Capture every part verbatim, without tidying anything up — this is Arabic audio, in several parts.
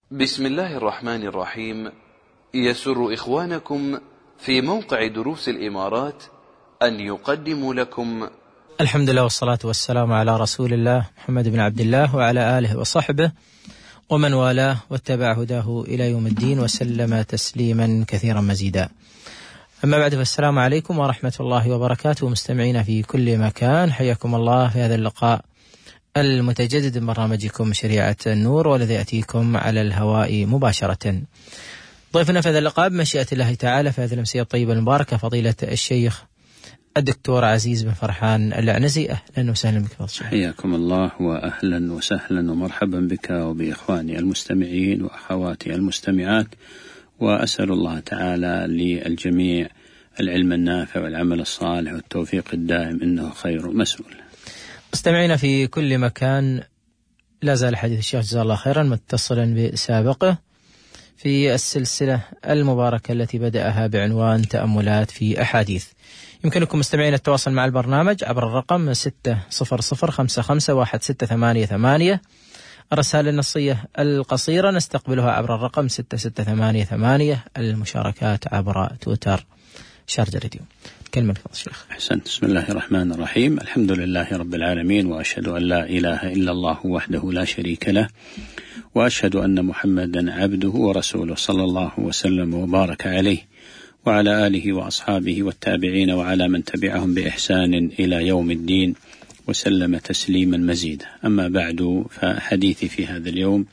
بسم الله الرحمن الرحيم. يسر إخوانكم في موقع دروس الإمارات أن يقدموا لكم الحمد لله والصلاة والسلام على رسول الله محمد بن عبد الله وعلى آله وصحبه ومن والاه واتبع هداه إلى يوم الدين وسلم تسليما كثيرا مزيدا. أما بعد، فالسلام عليكم ورحمة الله وبركاته. مستمعين في كل مكان، حياكم الله في هذا اللقاء المتجدد من برنامجكم شريعة النور، والذي يأتيكم على الهواء مباشرة. ضيفنا في هذا اللقاء بمشيئة الله تعالى في هذه الأمسية الطيبة المباركة فضيلة الشيخ الدكتور عزيز بن فرحان العنزي. أهلا وسهلا بك فضل الشيخ. حياكم الله وأهلا وسهلا ومرحبا بك وبإخواني المستمعين وأخواتي المستمعات، وأسأل الله تعالى للجميع العلم النافع والعمل الصالح والتوفيق الدائم، إنه خير مسؤول. مستمعين في كل مكان، لا زال حديث الشيخ جزاه الله خيرا متصلا بسابقه في السلسلة المباركة التي بدأها بعنوان تأملات في أحاديث. يمكنكم مستمعين التواصل مع البرنامج عبر الرقم ستة صفر صفر خمسة خمسة واحد ستة ثمانية ثمانية. الرسائل النصية القصيرة نستقبلها عبر الرقم ستة ستة ثمانية ثمانية. المشاركات عبر تويتر شارجة راديو. كلمة فضل الشيخ. أحسنت. بسم الله الرحمن الرحيم. الحمد لله رب العالمين، وأشهد أن لا إله إلا الله وحده لا شريك له، وأشهد أن محمدا عبده ورسوله، صلى الله وسلم وبارك عليه وعلى آله وأصحابه والتابعين وعلى من تبعهم بإحسان إلى يوم الدين وسلم تسليما مزيدا. أما بعد، فحديثي في هذا اليوم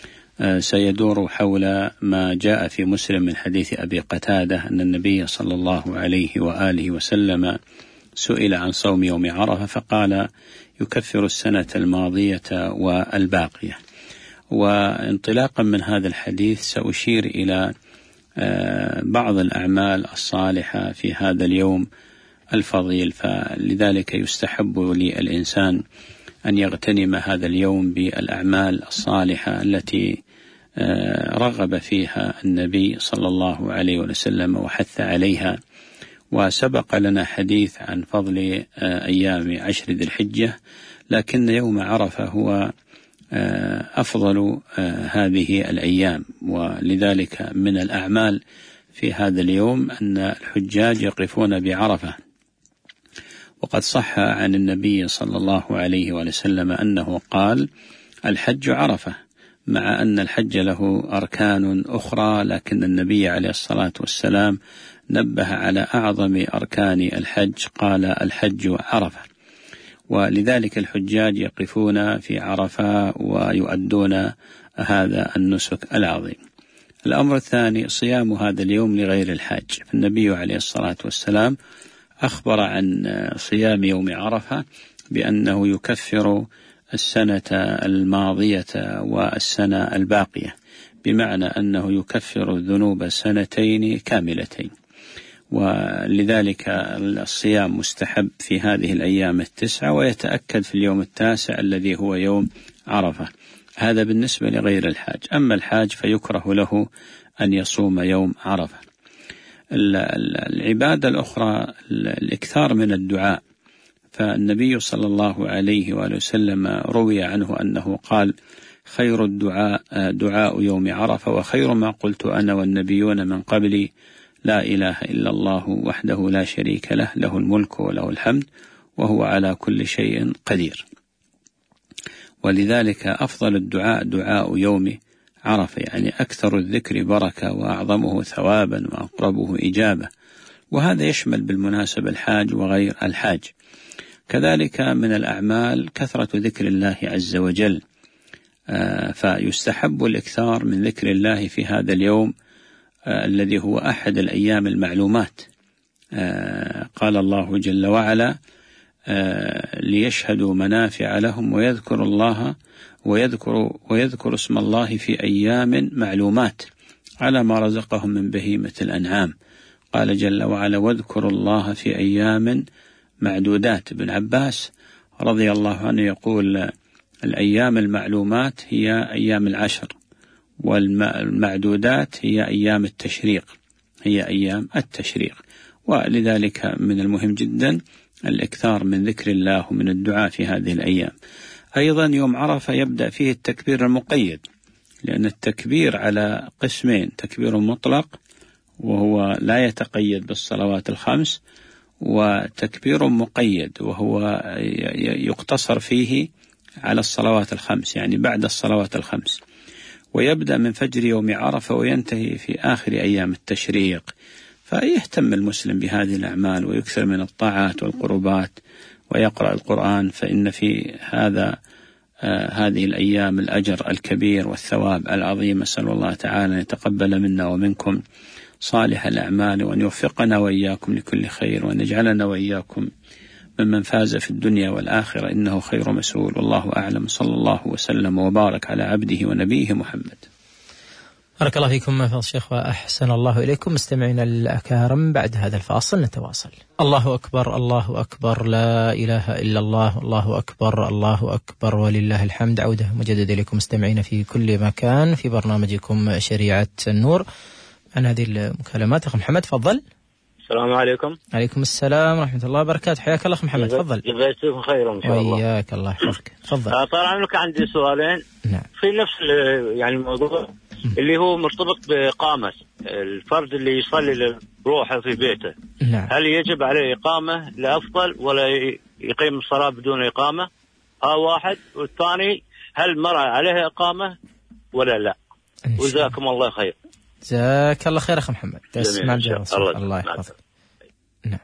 سيدور حول ما جاء في مسلم من حديث أبي قتادة أن النبي صلى الله عليه وآله وسلم سئل عن صوم يوم عرفة فقال يكفر السنة الماضية والباقية. وانطلاقا من هذا الحديث سأشير إلى بعض الأعمال الصالحة في هذا اليوم الفضيل، فلذلك يستحب للإنسان أن يغتنم هذا اليوم بالأعمال الصالحة التي رغب فيها النبي صلى الله عليه وسلم وحث عليها. وسبق لنا حديث عن فضل أيام عشر ذي الحجة، لكن يوم عرفة هو أفضل هذه الأيام، ولذلك من الأعمال في هذا اليوم أن الحجاج يقفون بعرفة. وقد صح عن النبي صلى الله عليه وسلم أنه قال الحج عرفة، مع أن الحج له أركان أخرى، لكن النبي عليه الصلاة والسلام نبه على أعظم أركان الحج، قال الحج عرفة. ولذلك الحجاج يقفون في عرفة ويؤدون هذا النسك العظيم. الأمر الثاني صيام هذا اليوم لغير الحاج، فالنبي عليه الصلاة والسلام أخبر عن صيام يوم عرفة بأنه يكفر السنة الماضية والسنة الباقية، بمعنى أنه يكفر الذنوب سنتين كاملتين. ولذلك الصيام مستحب في هذه الأيام التسعة، ويتأكد في اليوم التاسع الذي هو يوم عرفة. هذا بالنسبة لغير الحاج. أما الحاج فيكره له أن يصوم يوم عرفة. العبادة الأخرى الإكثار من الدعاء، فالنبي صلى الله عليه وآله وسلم روي عنه أنه قال خير الدعاء دعاء يوم عرفة، وخير ما قلت أنا والنبيون من قبلي لا إله إلا الله وحده لا شريك له، له الملك وله الحمد وهو على كل شيء قدير. ولذلك أفضل الدعاء دعاء يوم عرفة، يعني أكثر الذكر بركة وأعظمه ثوابا وأقربه إجابة. وهذا يشمل بالمناسبة الحاج وغير الحاج. كذلك من الأعمال كثرة ذكر الله عز وجل، فيستحب الإكثار من ذكر الله في هذا اليوم الذي هو أحد الأيام المعلومات. قال الله جل وعلا ليشهدوا منافع لهم ويذكر الله ويذكر, ويذكر اسم الله في أيام معلومات على ما رزقهم من بهيمة الأنعام. قال جل وعلا واذكروا الله في أيام معدودات. ابن عباس رضي الله عنه يقول الأيام المعلومات هي أيام العشر، والمعدودات هي أيام التشريق هي أيام التشريق. ولذلك من المهم جدا الإكثار من ذكر الله ومن الدعاء في هذه الأيام. أيضا يوم عرفة يبدأ فيه التكبير المقيد، لأن التكبير على قسمين: تكبير مطلق وهو لا يتقيد بالصلوات الخمس، وتكبير مقيد وهو يقتصر فيه على الصلوات الخمس، يعني بعد الصلوات الخمس، ويبدأ من فجر يوم عرفة وينتهي في آخر أيام التشريق. فيهتم المسلم بهذه الأعمال ويكثر من الطاعات والقربات ويقرأ القرآن، فإن في هذا آه هذه الأيام الأجر الكبير والثواب العظيم. أسأل الله تعالى أن يتقبل منا ومنكم صالح الأعمال، وأن يوفقنا وإياكم لكل خير، وأن يجعلنا وإياكم ممن فاز في الدنيا والآخرة، إنه خير مسؤول. والله أعلم. صلى الله وسلم وبارك على عبده ونبيه محمد. بارك الله فيكم فضل الشيخ وأحسن الله إليكم. مستمعينا الأكارم، بعد هذا الفاصل نتواصل. الله أكبر، الله أكبر، لا إله إلا الله، الله أكبر، الله أكبر ولله الحمد. عودة مجددة لكم مستمعين في كل مكان في برنامجكم شريعة النور. عن هذه المكالمات أخ محمد، تفضل. السلام عليكم. عليكم السلام ورحمة الله وبركاته. حياك الله أخ محمد، تفضل. جزاكم خيرا إن شاء الله. وإياك، الله يحفظك، تفضل. طال عمرك، عندي سؤالين. نعم. في نفس يعني الموضوع اللي هو مرتبط بإقامة الفرد اللي يصلي لروحه في بيته. نعم. هل يجب عليه إقامة لأفضل ولا يقيم الصلاة بدون إقامة؟ ها واحد. والثاني، هل المرأة عليها إقامة ولا لا؟ وجزاكم الله خير. جزاك الله خير أخ محمد. تسمع الجواب. الله, الله يحفظك. نعم.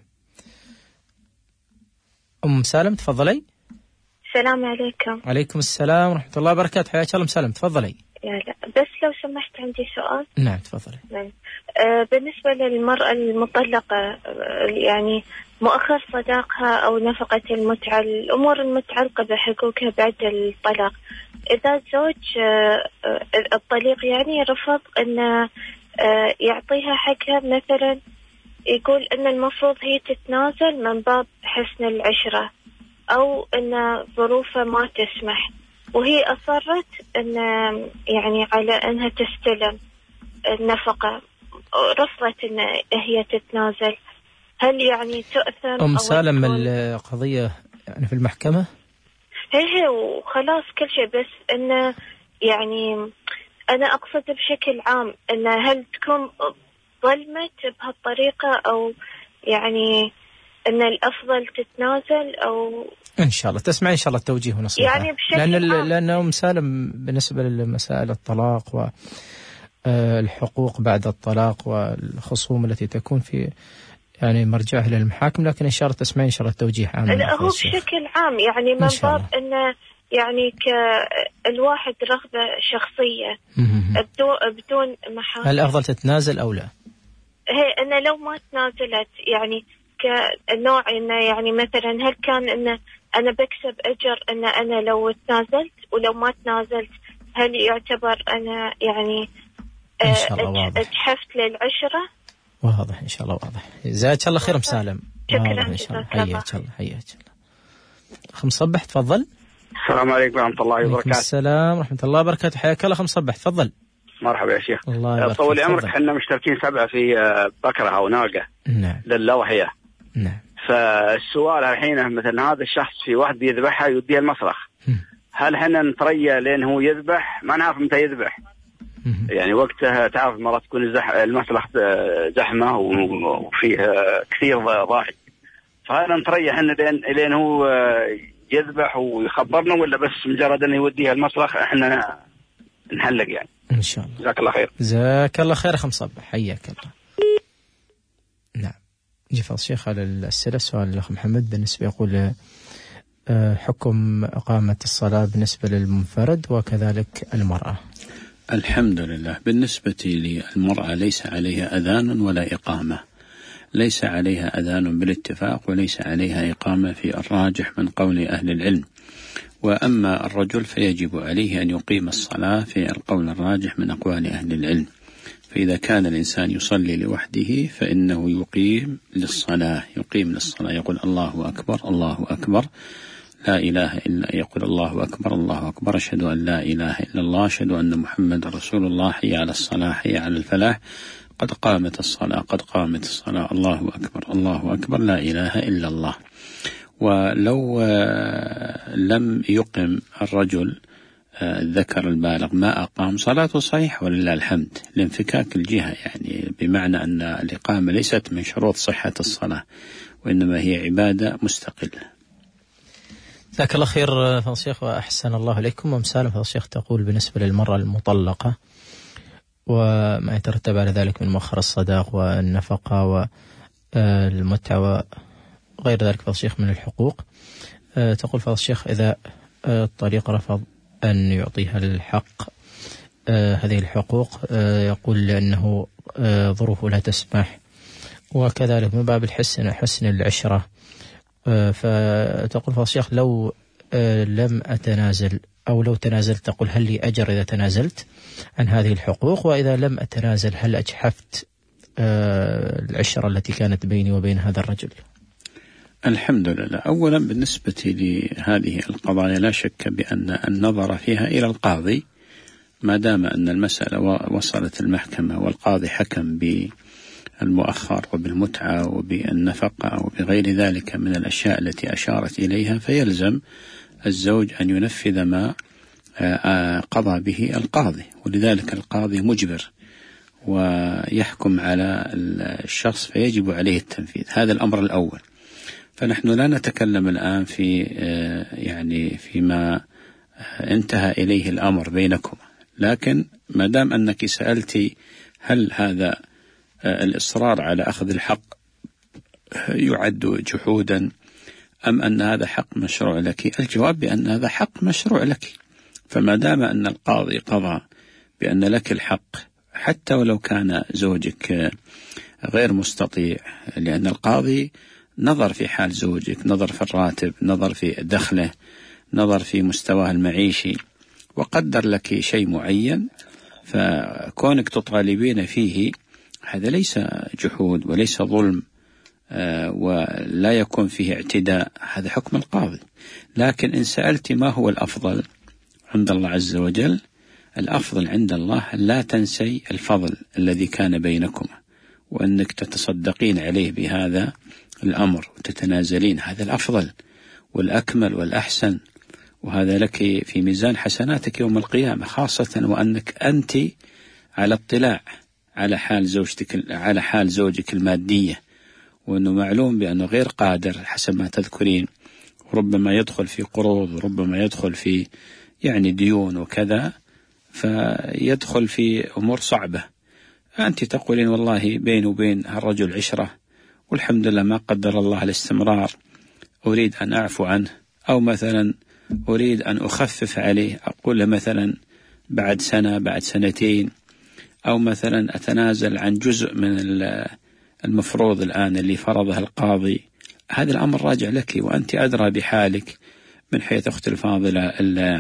أم سالم، تفضلي. السلام عليكم. عليكم السلام ورحمة الله وبركاته. حياك الله مسالم، تفضلي. لا لا بس لو سمحت عندي سؤال. نعم تفضلي. نعم. آه بالنسبة للمرأة المطلقة، آه يعني مؤخر صداقها أو نفقة المتعة، الأمور المتعلقة بحقوقها بعد الطلاق، إذا الزوج آه الطليق يعني رفض أن آه يعطيها حقها، مثلا يقول أن المفروض هي تتنازل من باب حسن العشرة أو أن ظروفها ما تسمح، وهي أصرت أن يعني على أنها تستلم النفقة، رفضت أن هي تتنازل، هل يعني تؤثر؟ أم سالم القضية يعني في المحكمة؟ هي هي وخلاص كل شيء، بس أن يعني أنا أقصد بشكل عام أن هل تكون ظلمت بهالطريقة، أو يعني أن الأفضل تتنازل، أو إن شاء الله تسمع إن شاء الله التوجيه ونصيحة، يعني بشكل لأن عام. لأن أم سالم بالنسبة لمسائل الطلاق والحقوق بعد الطلاق والخصوم التي تكون في يعني مرجعها للمحاكم، لكن إن شاء الله تسمع إن شاء الله التوجيه عام. لا هو بشكل عام يعني من باب أن يعني كالواحد رغبة شخصية بدون محاكم. هل أفضل تتنازل أو لا؟ هي أنا لو ما تنازلت يعني كنوع إنه يعني مثلا هل كان إنه أنا بكسب أجر إن أنا لو تنازلت، ولو ما تنازلت هل يعتبر أنا يعني إن شاء الله واضح. أجحفت للعشرة؟ واضح إن شاء الله واضح. جزاك الله خير مسالم. شكرا إن شاء الله. حياك الله حياك الله. أخ مصبح تفضل. السلام عليكم ورحمة الله وبركاته. وعليكم السلام ورحمة الله وبركاته. حياك الله أخ مصبح تفضل. مرحبا يا شيخ. الله يبارك. طول عمرك احنا مشتركين سبعة في بكرة أو ناقة. نعم. للأضحية. نعم. فالسؤال الحين مثلا هذا الشخص في واحد بيذبحها يوديها المسرح، هل احنا نتريا لين هو يذبح؟ ما نعرف متى يذبح. يعني وقتها تعرف مرات تكون المسرح زحمة وفيه كثير ضاحك، فهل نتريا احنا لين لين هو يذبح ويخبرنا، ولا بس مجرد انه يوديها المسرح احنا نحلق يعني؟ ان شاء الله. جزاك الله خير. جزاك الله خير اخ مصبح، حياك الله. نعم. جفا الشيخ على الأسئلة. سؤال الأخ محمد بالنسبة يقول حكم إقامة الصلاة بالنسبة للمنفرد وكذلك المرأة. الحمد لله. بالنسبة للمرأة ليس عليها أذان ولا إقامة، ليس عليها أذان بالاتفاق وليس عليها إقامة في الراجح من قول أهل العلم. وأما الرجل فيجب عليه أن يقيم الصلاة في القول الراجح من أقوال أهل العلم. فإذا كان الإنسان يصلي لوحده فإنه يقيم للصلاة، يقيم للصلاة يقول الله أكبر الله أكبر لا إله إلا، يقول الله أكبر الله أكبر أشهد أن لا إله إلا الله أشهد أن محمد رسول الله، حي على الصلاة حي على الفلاح قد قامت الصلاة قد قامت الصلاة الله أكبر الله أكبر لا إله إلا الله. ولو لم يقم الرجل الذكر البالغ ما أقام صلاته صحيحة ولله الحمد، لانفكاك الجهة، يعني بمعنى أن الإقامة ليست من شروط صحة الصلاة، وإنما هي عبادة مستقلة. جزاك الله خير فضيلة الشيخ وأحسن الله إليكم. ومسالم فضيلة الشيخ تقول بالنسبة للمرأة المطلقة وما يترتب على ذلك من مؤخر الصداق والنفقة والمتعة وغير ذلك فضيلة الشيخ من الحقوق، تقول فضيلة الشيخ إذا الطليق رفض أن يعطيها الحق هذه الحقوق، يقول لأنه ظروفه لا تسمح، وكذلك من باب الحسن حسن العشرة، فتقول فضيلة الشيخ لو لم أتنازل أو لو تنازلت تقول هل لي أجر إذا تنازلت عن هذه الحقوق، وإذا لم أتنازل هل أجحفت العشرة التي كانت بيني وبين هذا الرجل؟ الحمد لله. أولا بالنسبة لهذه القضايا لا شك بأن النظر فيها إلى القاضي، ما دام أن المسألة وصلت المحكمة والقاضي حكم بالمؤخر وبالمتعة وبالنفقة وبغير ذلك من الأشياء التي أشارت إليها، فيلزم الزوج أن ينفذ ما قضى به القاضي، ولذلك القاضي مجبر ويحكم على الشخص فيجب عليه التنفيذ. هذا الأمر الأول. فنحن لا نتكلم الآن في يعني فيما انتهى إليه الأمر بينكم، لكن ما دام أنك سألتي هل هذا الإصرار على أخذ الحق يعد جحودا أم أن هذا حق مشروع لك، الجواب بأن هذا حق مشروع لك. فما دام أن القاضي قضى بأن لك الحق حتى ولو كان زوجك غير مستطيع، لأن القاضي نظر في حال زوجك، نظر في الراتب، نظر في دخله، نظر في مستواه المعيشي، وقدر لك شيء معين، فكونك تطالبين فيه هذا ليس جحود وليس ظلم ولا يكون فيه اعتداء، هذا حكم القاضي. لكن إن سألت ما هو الأفضل عند الله عز وجل، الأفضل عند الله لا تنسي الفضل الذي كان بينكما، وأنك تتصدقين عليه بهذا الأمر وتتنازلين، هذا الأفضل والأكمل والأحسن، وهذا لك في ميزان حسناتك يوم القيامة، خاصة وأنك أنت على اطلاع على حال زوجتك على حال زوجك المادية، وأنه معلوم بأنه غير قادر حسب ما تذكرين، وربما يدخل في قروض وربما يدخل في يعني ديون وكذا، فيدخل في أمور صعبة. أنت تقولين والله بيني وبين هالرجل عشرة والحمد لله ما قدر الله الاستمرار، أريد أن أعفو عنه، أو مثلا أريد أن أخفف عليه، أقول له مثلا بعد سنة بعد سنتين، أو مثلا أتنازل عن جزء من المفروض الآن اللي فرضه القاضي. هذا الأمر راجع لك، وأنت أدرى بحالك من حيث أختي الفاضلة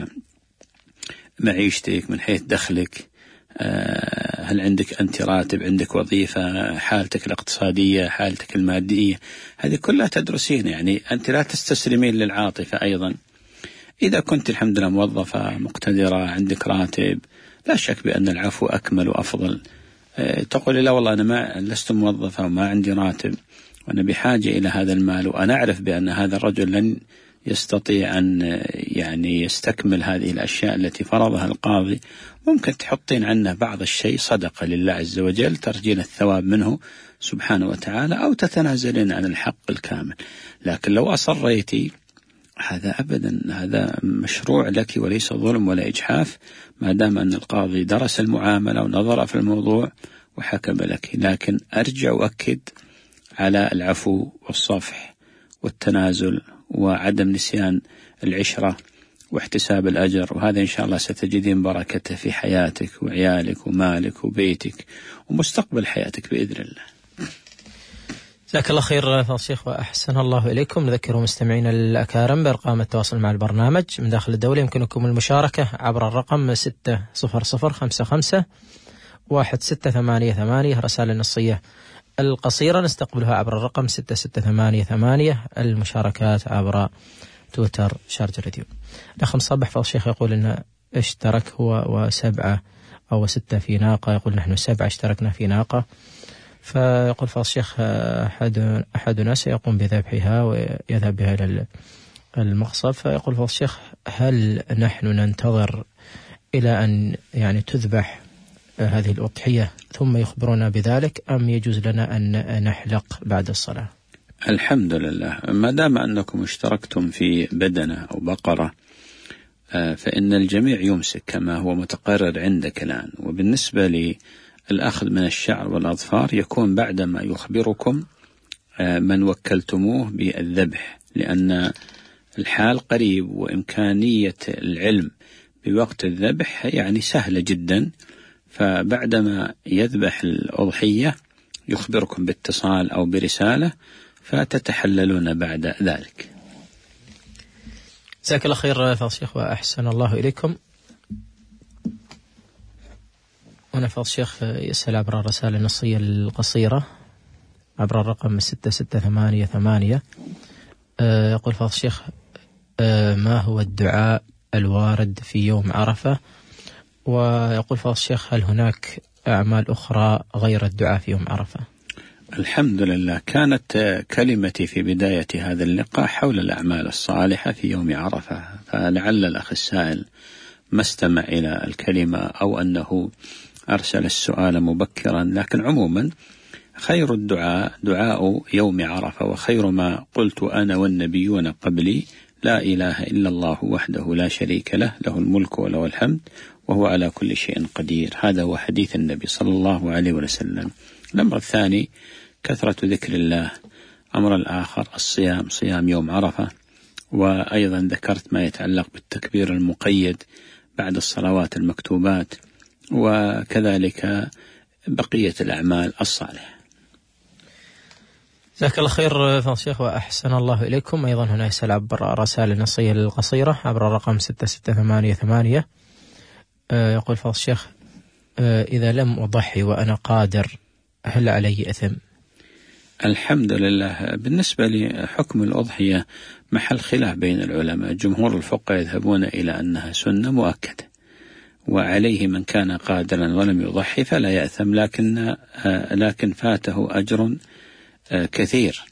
معيشتك، من حيث دخلك، هل عندك أنت راتب، عندك وظيفة، حالتك الاقتصادية، حالتك المادية، هذه كلها تدرسين. يعني أنت لا تستسلمين للعاطفة أيضا. إذا كنت الحمد لله موظفة مقتدرة عندك راتب، لا شك بأن العفو أكمل وأفضل. تقول لا والله أنا ما لست موظفة وما عندي راتب وأنا بحاجة إلى هذا المال، وأنا أعرف بأن هذا الرجل لن يستطيع أن يعني يستكمل هذه الأشياء التي فرضها القاضي، ممكن تحطين عنه بعض الشيء صدقة لله عز وجل ترجين الثواب منه سبحانه وتعالى، أو تتنازلين عن الحق الكامل. لكن لو أصريتي هذا أبدا، هذا مشروع لك وليس ظلم ولا إجحاف، ما دام أن القاضي درس المعاملة ونظر في الموضوع وحكم لك. لكن أرجع وأكد على العفو والصفح والتنازل وعدم نسيان العشرة واحتساب الأجر، وهذا إن شاء الله ستجدين بركته في حياتك وعيالك ومالك وبيتك ومستقبل حياتك بإذن الله. جزاك الله خير فضيلة الشيخ وأحسن الله إليكم. نذكر مستمعينا الأكارم بأرقام التواصل مع البرنامج من داخل الدولة، يمكنكم المشاركة عبر الرقم ستة صفر صفر خمسة خمسة واحد ستة ثمانية ثمانية، رسائل النصية القصيرة نستقبلها عبر الرقم ستة ستة ثمانية ثمانية، المشاركات عبر تويتر شارج راديو. الأخ مصبح فضيلة الشيخ يقول إن اشترك هو وسبعة أو ستة في ناقة، يقول نحن سبعة اشتركنا في ناقة، فيقول فضيلة الشيخ أحد أحدنا سيقوم بذبحها ويذهب بها إلى المقصف. فيقول فضل الشيخ هل نحن ننتظر إلى أن يعني تذبح هذه الأضحية ثم يخبرنا بذلك، أم يجوز لنا أن نحلق بعد الصلاة؟ الحمد لله، ما دام أنكم اشتركتم في بدنة أو بقرة فإن الجميع يمسك كما هو متقرر عندك الآن. وبالنسبة للأخذ من الشعر والأظفار يكون بعدما يخبركم من وكلتموه بالذبح، لأن الحال قريب وإمكانية العلم بوقت الذبح يعني سهلة جدا. فبعدما يذبح الأضحية يخبركم باتصال أو برسالة فتتحللون بعد ذلك. جزاك الله خير فضل الشيخ وأحسن الله إليكم. هنا فضل الشيخ يسأل عبر الرسالة النصية القصيرة عبر الرقم ستة ستة ثمانية ثمانية. يقول فضل الشيخ ما هو الدعاء الوارد في يوم عرفة؟ ويقول فضل الشيخ هل هناك أعمال أخرى غير الدعاء في يوم عرفة؟ الحمد لله، كانت كلمتي في بداية هذا اللقاء حول الأعمال الصالحة في يوم عرفة، فلعل الأخ السائل ما استمع إلى الكلمة أو أنه أرسل السؤال مبكرا. لكن عموما خير الدعاء دعاء يوم عرفة، وخير ما قلت أنا والنبيون قبلي لا إله إلا الله وحده لا شريك له، له الملك وله الحمد وهو على كل شيء قدير. هذا هو حديث النبي صلى الله عليه وسلم. الأمر الثاني كثرة ذكر الله. أمر الآخر الصيام، صيام يوم عرفة. وأيضا ذكرت ما يتعلق بالتكبير المقيد بعد الصلوات المكتوبات، وكذلك بقية الأعمال الصالحة. جزاك الله خير فضل الشيخ وأحسن الله إليكم. أيضا هنا يسأل عبر رسائل النصية القصيرة عبر الرقم ستة ستة ثمانية ثمانية. يقول فضل الشيخ إذا لم أضحي وأنا قادر هل علي إثم؟ الحمد لله، بالنسبة لحكم الأضحية محل خلاف بين العلماء. جمهور الفقهاء يذهبون إلى أنها سنة مؤكدة، وعليه من كان قادرا ولم يضحي فلا يأثم، لكن لكن فاته أجر كثير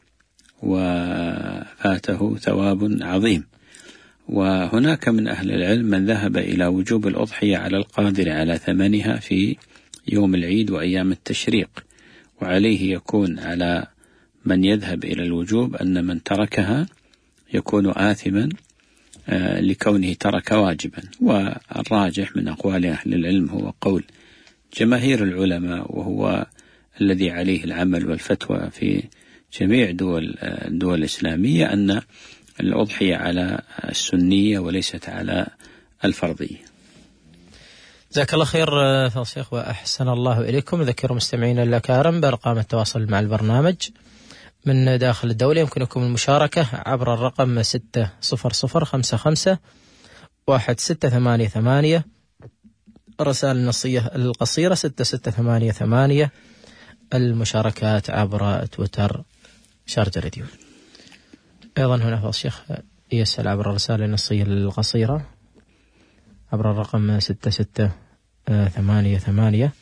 وفاته ثواب عظيم. وهناك من أهل العلم من ذهب إلى وجوب الأضحية على القادر على ثمنها في يوم العيد وأيام التشريق، وعليه يكون على من يذهب إلى الوجوب أن من تركها يكون آثما لكونه ترك واجبا. والراجح من أقوال أهل العلم هو قول جماهير العلماء، وهو الذي عليه العمل والفتوى في جميع دول الدول الإسلامية، أن الأضحية على السنية وليست على الفرضية. جزاك الله خير فضل الشيخ وأحسن الله إليكم. ذكروا مستمعينا الأكارم بأرقام التواصل مع البرنامج من داخل الدولة. يمكنكم المشاركة عبر الرقم ستة صفر صفر خمسة خمسة واحد ستة ثمانية ثمانية، الرسائل النصية القصيرة ستة ستة ثمانية ثمانية، المشاركات عبر تويتر شارجة راديو. أيضا هنا فضل الشيخ يسأل عبر الرسالة النصية القصيرة عبر الرقم ستة ستة ثمانية ثمانية.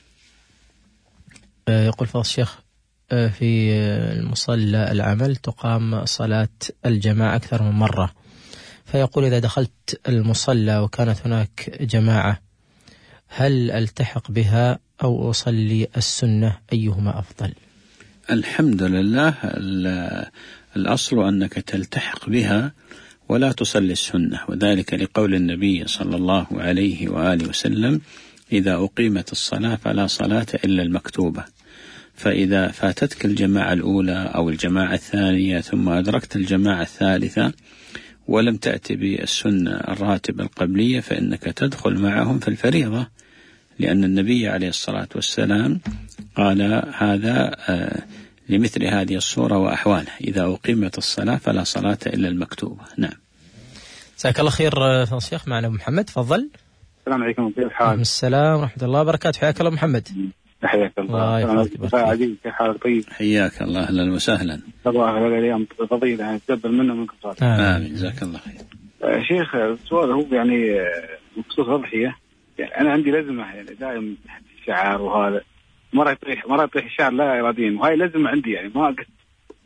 يقول فضل الشيخ في المصلى العمل تقام صلاة الجماعة أكثر من مرة، فيقول إذا دخلت المصلى وكانت هناك جماعة هل ألتحق بها أو أصلي السنة، أيهما أفضل؟ الحمد لله، الأصل أنك تلتحق بها ولا تصلي السنة، وذلك لقول النبي صلى الله عليه وآله وسلم إذا أقيمت الصلاة فلا صلاة إلا المكتوبة. فإذا فاتتك الجماعة الأولى أو الجماعة الثانية ثم أدركت الجماعة الثالثة ولم تأتي بالسنة الراتبة القبلية فإنك تدخل معهم في الفريضة، لأن النبي عليه الصلاة والسلام قال هذا لمثل هذه الصورة وأحوالها، إذا أقيمت الصلاة فلا صلاة إلا المكتوبة. نعم. جزاك الله خير فضل الشيخ. معنا أبو محمد، تفضل. السلام عليكم، كيف حالك؟ السلام ورحمة الله وبركاته. حياك الله محمد. حياك الله. الله كيف حالك؟ طيب. حياك الله، أهلا وسهلا. الله هذا اليوم فضيلة يعني تقبل منا منكم صالح. آمين. جزاك الله خير. شيخ السؤال هو يعني بخصوص الأضحية، يعني أنا عندي لازمة يعني دائم الشعار وهذا مرة يطيح مرة يطيح الشعر لا إراديا، وهاي لازمة عندي يعني ما أقصد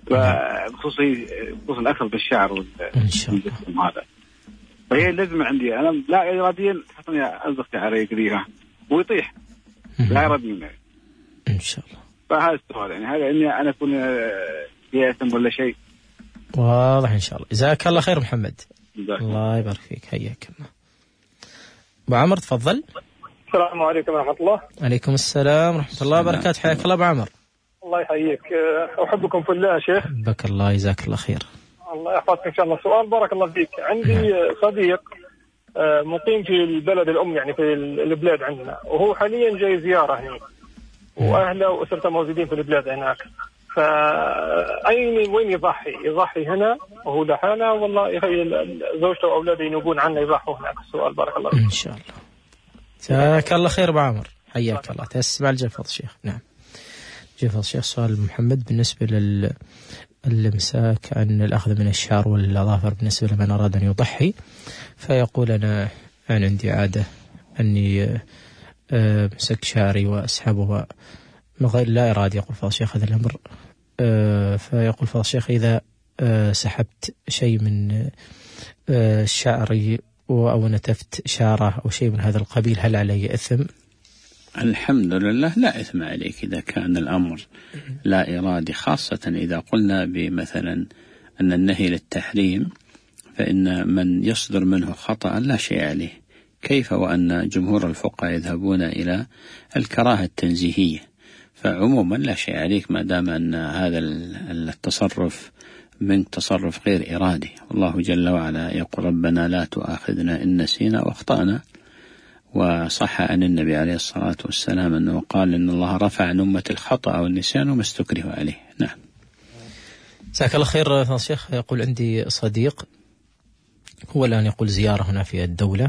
فخصوصي خصوصا أكثر بالشعر والجسم هذا. فهي لازم عندي أنا لا إراديا تحطني أزقت على كذيها ويطيح لا إراديا إن شاء الله. فهذا السؤال يعني هذا إني أنا أكون يأثم ولا شيء. واضح إن شاء الله. جزاك الله خير محمد. الله يبارك فيك. حياك الله. أبو عمر تفضل. السلام عليكم ورحمة الله. عليكم السلام ورحمة الله وبركاته. حياك الله أبو عمر. الله يحييك. أحبكم في الله يا شيخ. بك الله جزاك الله خير. الله يحفظك إن شاء الله. سؤال بارك الله فيك. عندي صديق مقيم في البلد الأم يعني في البلاد عندنا وهو حاليا جاي زيارة هنا وأهله وأسرته موجودين في البلاد هناك. فأين وين يضحي؟ يضحي هنا وهو لحاله والله زوجته وأولاده ينوبون عنه يضحوا هناك. السؤال بارك الله فيك. إن شاء الله. جزاك الله خير أبو عمر. حياك الله. تسمع الجفظ شيخ. نعم جفظ شيخ. سؤال محمد بالنسبة لل الامساك عن الأخذ من الشعر والأظافر بالنسبة لمن أراد أن يضحي، فيقول أنا أنا عندي عادة أني أمسك شعري وأسحبه من غير لا إرادة. يقول فضل الشيخ هذا الأمر، فيقول فضل الشيخ إذا سحبت شيء من شعري أو نتفت شعره أو شيء من هذا القبيل هل علي إثم؟ الحمد لله لا إثم عليك إذا كان الأمر لا إرادي، خاصة إذا قلنا بمثلا أن النهي للتحريم فإن من يصدر منه خطأ لا شيء عليه، كيف وأن جمهور الفقهاء يذهبون إلى الكراهة التنزيهية، فعموما لا شيء عليك ما دام أن هذا التصرف من تصرف غير إرادي. الله جل وعلا يقول ربنا لا تؤاخذنا إن نسينا وأخطأنا، وصح عن النبي عليه الصلاة والسلام أنه قال إن الله رفع عن أمة الخطأ والنسيان وما استكره عليه. نعم جزاك الله خير. فضل الشيخ يقول عندي صديق هو الآن يقول زيارة هنا في الدولة،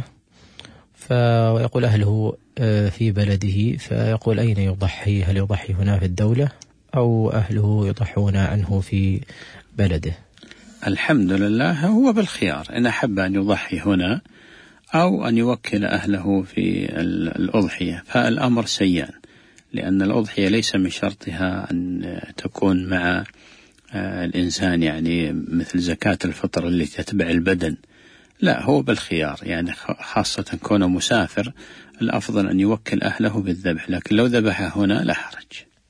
فيقول أهله في بلده، فيقول أين يضحي؟ هل يضحي هنا في الدولة أو أهله يضحون عنه في بلده؟ الحمد لله هو بالخيار، إن أحب أن يضحي هنا أو أن يوكل أهله في الأضحية فالأمر سيان، لأن الأضحية ليس من شرطها أن تكون مع الإنسان يعني مثل زكاة الفطر اللي تتبع البدن، لا هو بالخيار يعني، خاصة كونه مسافر الأفضل أن يوكل أهله بالذبح، لكن لو ذبحه هنا لا حرج.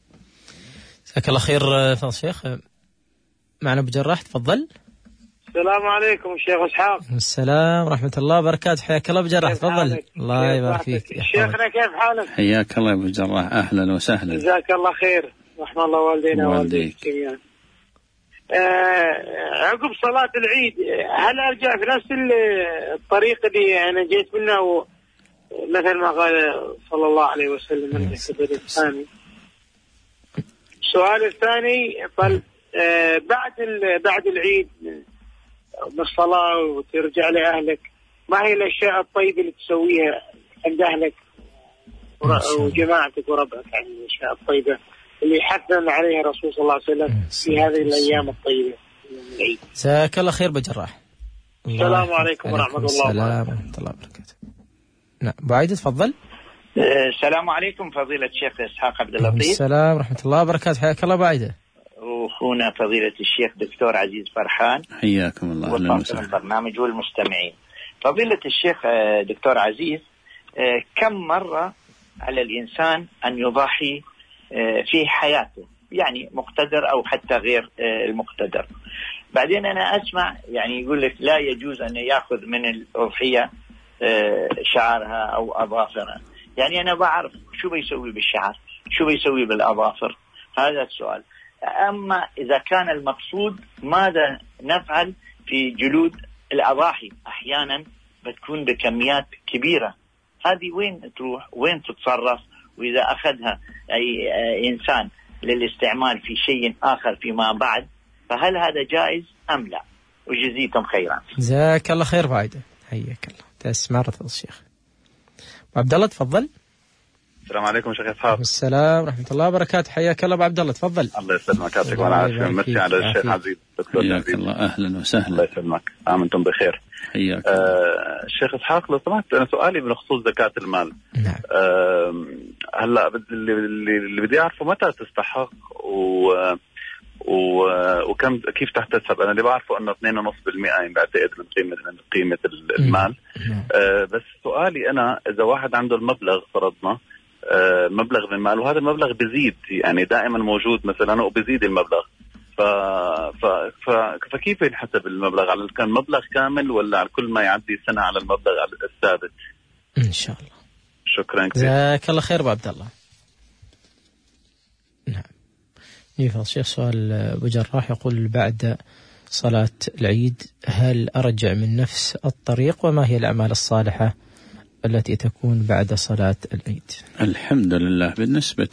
جزاك الله خير. فضل الشيخ معنا أبو جراح تفضل. السلام عليكم شيخ إسحاق. السلام ورحمة الله وبركاته. حياك الله أبو جراح تفضل. الله يبارك فيك شيخنا. كيف حالك؟ حياك الله أبو جراح. أهلا وسهلا. جزاك الله خير. رحم الله والدينا ووالديك جميعا. آه عقب صلاة العيد هل أرجع في نفس الطريق اللي أنا جيت منه مثل ما قال صلى الله عليه وسلم من الكبير الثاني؟ السؤال الثاني طل آه بعد بعد العيد بالصلاة وترجع لأهلك، ما هي الأشياء الطيبة اللي تسويها عند أهلك وجماعتك وربعك عن الأشياء الطيبة اللي حثنا عليها الرسول صلى الله عليه وسلم في هذه الأيام الطيبة؟ جزاك الله خير بجراح. السلام عليكم ورحمة الله وبركاته. السلام ورحمة الله وبركاته. نعم بعيد تفضل. السلام عليكم فضيلة الشيخ إسحاق عبد اللطيف. السلام ورحمة الله وبركاته. حياك الله بعيدة. وأخونا فضيلة الشيخ دكتور عزيز فرحان. حياكم الله. وطاقم البرنامج والمستمعين. فضيلة الشيخ دكتور عزيز، كم مرة على الإنسان أن يضحي في حياته، يعني مقتدر أو حتى غير المقتدر؟ بعدين أنا أسمع يعني يقول لك لا يجوز أن يأخذ من الأضحية شعرها أو أظافرها، يعني أنا بعرف شو بيسوي بالشعر شو بيسوي بالأظافر، هذا السؤال. أما إذا كان المقصود ماذا نفعل في جلود الأضاحي، أحيانا بتكون بكميات كبيرة، هذه وين تروح وين تتصرف؟ وإذا أخذها أي إنسان للاستعمال في شيء آخر فيما بعد فهل هذا جائز أم لا؟ وجزيتم خيرا. جزاك الله خير فايدة. حياك الله. تسمع رفض الشيخ. عبد الله تفضل. السلام عليكم شيخ إسحاق. السلام ورحمة الله وبركاته. حياك الله أبو عبد الله تفضل. الله يسلمك يعطيك العافية. مسي على الشيخ عزيز. حياك الله. أهلا وسهلا. الله يسلمك. أنتم بخير. حياك. آه شيخ إسحاق لو سمحت أنا سؤالي بخصوص زكاة المال. نعم. آه هلا اللي اللي بدي أعرفه متى تستحق و وكم كيف تحتسب؟ أنا اللي بعرفه أنه اثنين ونص بالمئة يعني بعتقد من قيمة من قيمة المال. أه بس سؤالي أنا، إذا واحد عنده المبلغ فرضنا أه مبلغ من المال، وهذا المبلغ بيزيد يعني دائما موجود مثلا وبيزيد المبلغ، ف... ف... ف... فكيف ينحسب المبلغ؟ على كان مبلغ كامل ولا على كل ما يعدي سنة على المبلغ الثابت؟ إن شاء الله. شكرا كثير. جزاك الله خير أبو عبد الله. نعم. نيفا الشيخ سؤال أبو جراح يقول بعد صلاة العيد هل أرجع من نفس الطريق، وما هي الأعمال الصالحة التي تكون بعد صلاة العيد؟ الحمد لله. بالنسبة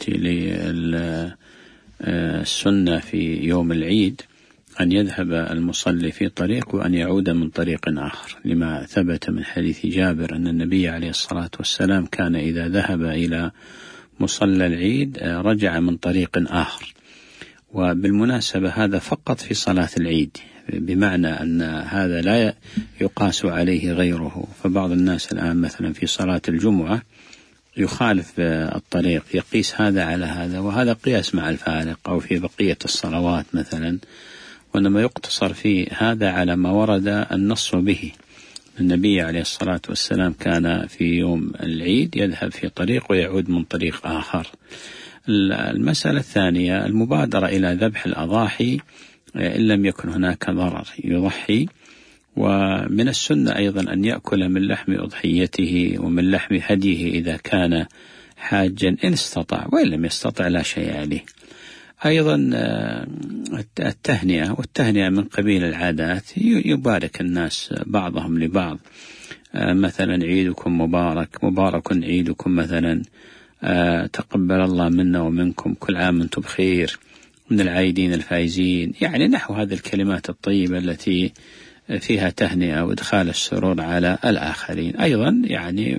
للسنة في يوم العيد أن يذهب المصلي في طريق وأن يعود من طريق آخر، لما ثبت من حديث جابر أن النبي عليه الصلاة والسلام كان إذا ذهب إلى مصلى العيد رجع من طريق آخر. وبالمناسبة هذا فقط في صلاة العيد، بمعنى أن هذا لا يقاس عليه غيره. فبعض الناس الآن مثلا في صلاة الجمعة يخالف الطريق، يقيس هذا على هذا، وهذا قياس مع الفارق، أو في بقية الصلوات مثلا، وإنما يقتصر في هذا على ما ورد النص به. النبي عليه الصلاة والسلام كان في يوم العيد يذهب في طريق ويعود من طريق آخر. المسألة الثانية المبادرة إلى ذبح الأضاحي إن لم يكن هناك ضرر يضحي. ومن السنة أيضا أن يأكل من لحم أضحيته ومن لحم هديه إذا كان حاجا إن استطاع، وإن لم يستطع لا شيء عليه. أيضا التهنئة، والتهنئة من قبيل العادات، يبارك الناس بعضهم لبعض، مثلا عيدكم مبارك، مبارك عيدكم مثلا، تقبل الله منا ومنكم، كل عام وانتم بخير، من العايدين الفائزين، يعني نحو هذه الكلمات الطيبة التي فيها تهنئة وإدخال السرور على الآخرين. أيضا يعني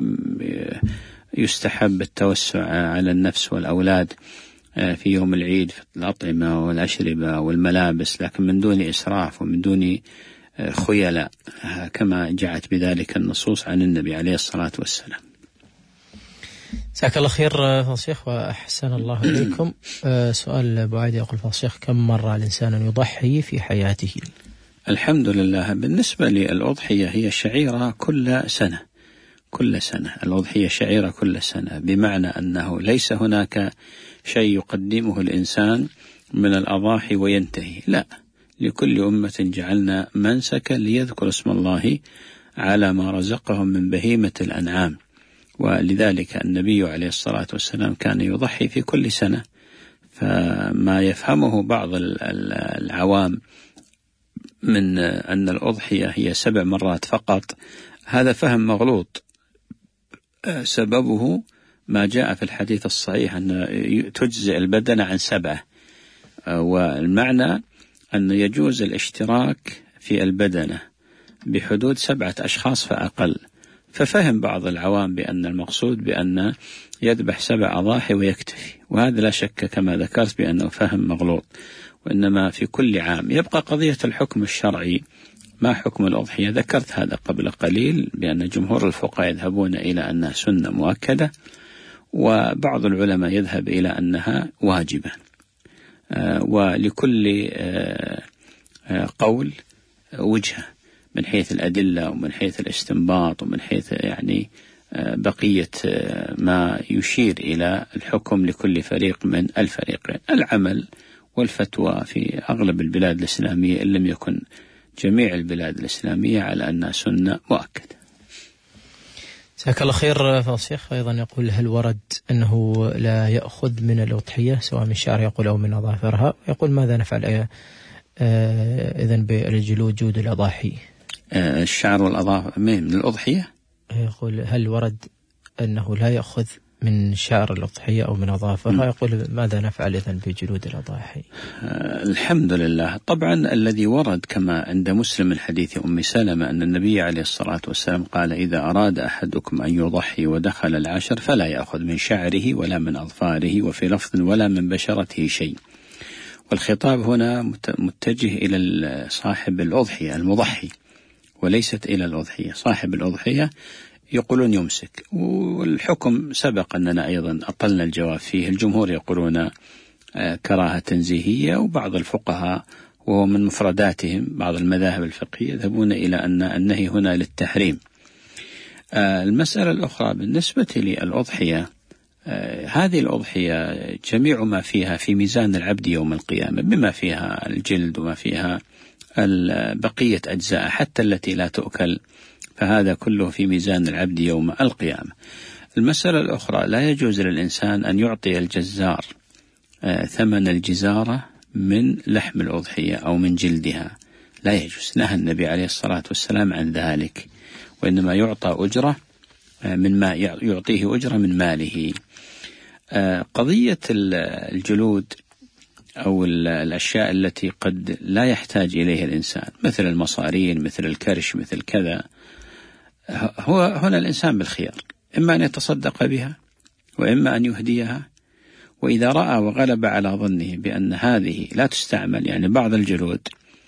يستحب التوسع على النفس والأولاد في يوم العيد في الأطعمة والأشربة والملابس، لكن من دون إسراف ومن دون خيلاء، كما جاءت بذلك النصوص عن النبي عليه الصلاة والسلام. جزاك الله خير فالشيخ وأحسن الله إليكم. سؤال أبو عادي يقول فالشيخ كم مرة الإنسان يضحي في حياته؟ الحمد لله. بالنسبة للأضحية هي شعيرة كل سنة، كل سنة الأضحية شعيرة كل سنة، بمعنى أنه ليس هناك شيء يقدمه الإنسان من الأضاحي وينتهي، لا، لكل أمة جعلنا منسكا ليذكر اسم الله على ما رزقهم من بهيمة الأنعام. ولذلك النبي عليه الصلاة والسلام كان يضحي في كل سنة. فما يفهمه بعض العوام من أن الأضحية هي سبع مرات فقط، هذا فهم مغلوط. سببه ما جاء في الحديث الصحيح أن تجزئ البدنة عن سبعة، والمعنى أن يجوز الاشتراك في البدنة بحدود سبعة أشخاص فأقل. ففهم بعض العوام بأن المقصود بأن يذبح سبع أضاحي ويكتفي، وهذا لا شك كما ذكرت بأنه فهم مغلوط، وإنما في كل عام. يبقى قضية الحكم الشرعي، ما حكم الأضحية؟ ذكرت هذا قبل قليل بأن جمهور الفقهاء يذهبون إلى أنها سنة مؤكدة، وبعض العلماء يذهب إلى أنها واجبة. آه ولكل آه آه قول وجهة من حيث الأدلة ومن حيث الاستنباط ومن حيث يعني آه بقية آه ما يشير إلى الحكم لكل فريق من الفريقين. العمل والفتوى في أغلب البلاد الإسلامية إن لم يكن جميع البلاد الإسلامية على أنها سنة مؤكدة. جزاك الله خير فالشيخ. أيضا يقول هل ورد أنه لا يأخذ من الأضحية سواء من شعر يقول أو من أظافرها؟ يقول ماذا نفعل إذن بالجلود جود الأضاحي؟ الشعر والأظافر من الأضحية؟ يقول هل ورد أنه لا يأخذ من شعر الأضحية أو من أظافرها؟ يقول ماذا نفعل إذن بجلود الأضاحي؟ آه الحمد لله. طبعا الذي ورد كما عند مسلم من حديث أم سلمة أن النبي عليه الصلاة والسلام قال إذا أراد أحدكم أن يضحي ودخل العشر فلا يأخذ من شعره ولا من أظفاره، وفي لفظ ولا من بشرته شيء. والخطاب هنا متجه إلى صاحب الأضحية المضحي وليست إلى الأضحية. صاحب الأضحية يقولون يمسك، والحكم سبق أننا أيضا أطلنا الجواب فيه. الجمهور يقولون كراهة تنزيهية، وبعض الفقهاء وهو من مفرداتهم بعض المذاهب الفقهية يذهبون إلى أن النهي هنا للتحريم. المسألة الأخرى بالنسبة للأضحية، هذه الأضحية جميع ما فيها في ميزان العبد يوم القيامة، بما فيها الجلد وما فيها بقية أجزاء حتى التي لا تؤكل، فهذا كله في ميزان العبد يوم القيامة. المسألة الأخرى، لا يجوز للإنسان أن يعطي الجزار ثمن الجزارة من لحم الأضحية أو من جلدها، لا يجوز، نهى النبي عليه الصلاة والسلام عن ذلك، وإنما يعطى أجرة من ما يعطيه أجرة من ماله. قضية الجلود أو الأشياء التي قد لا يحتاج إليها الإنسان مثل المصارين مثل الكرش مثل كذا، هو هنا الإنسان بالخيار، إما أن يتصدق بها وإما أن يهديها، وإذا رأى وغلب على ظنه بأن هذه لا تستعمل، يعني بعض الجلود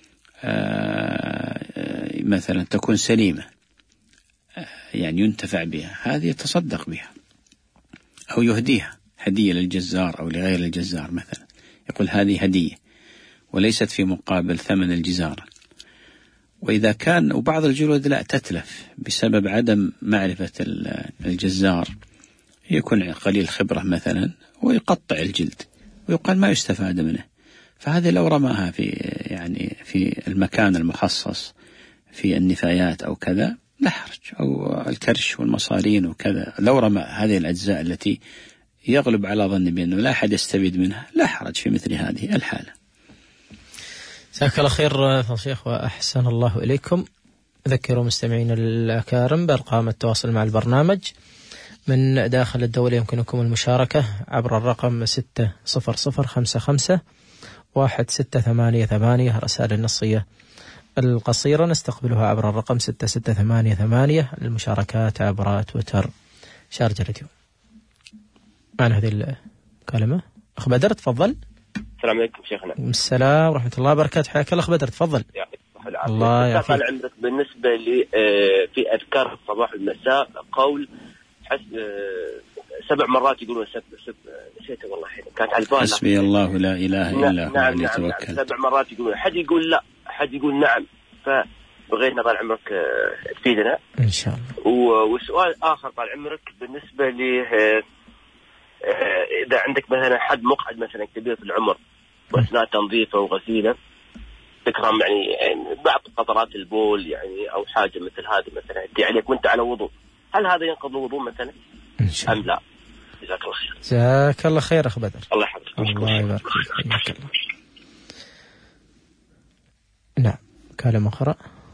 مثلا تكون سليمة يعني ينتفع بها، هذه يتصدق بها أو يهديها هدية للجزار أو لغير الجزار مثلا، يقول هذه هدية وليست في مقابل ثمن الجزارة. وإذا كان وبعض الجلود لا تتلف بسبب عدم معرفة الجزار، يكون قليل خبرة مثلا ويقطع الجلد ويقال ما يستفاد منه، فهذه لو رماها في يعني في المكان المخصص في النفايات أو كذا لا حرج، أو الكرش والمصارين وكذا، لو رمى هذه الأجزاء التي يغلب على ظن بأنه لا أحد يستفيد منها لا حرج في مثل هذه الحالة. جزاك الله خير فضيلة الشيخ وأحسن الله إليكم. أذكروا مستمعين الأكارم بأرقام التواصل مع البرنامج من داخل الدولة، يمكنكم المشاركة عبر الرقم ستة صفر صفر خمسة خمسة واحد ستة ثمانية ثمانية، الرسائل النصية القصيرة نستقبلها عبر الرقم ستة ستة ثمانية ثمانية، المشاركات عبر تويتر شارجة راديو. معنا هذه الكلمة أخ بدر، تفضل. السلام عليكم شيخنا. السلام ورحمة الله وبركاته، حياك الله أخ بدر، تفضل. الله يعافيك. طال عمرك، بالنسبة لي في أذكار الصباح والمساء قول سبع مرات يقولون سب سب نسيته والله حين كانت على البال، حسبي الله لا إله إلا هو عليه توكلت. سبع مرات يقولون، حد يقول لا حد يقول نعم، فبغينا طال عمرك تفيدنا إن شاء الله. وسؤال آخر طال عمرك، بالنسبة لي إذا عندك مثلا حد مقعد مثلا كبير في العمر وأثناء تنظيفه وغسيله تكرم يعني بعض قطرات البول يعني أو حاجة مثل هذه مثلا تدي عليك وأنت على وضوء، هل هذا ينقض الوضوء مثلا أم لا؟ جزاك الله خير. جزاك الله خير أخ بدر. الله يحفظك. الله يبارك فيك. نعم كلمة أخرى.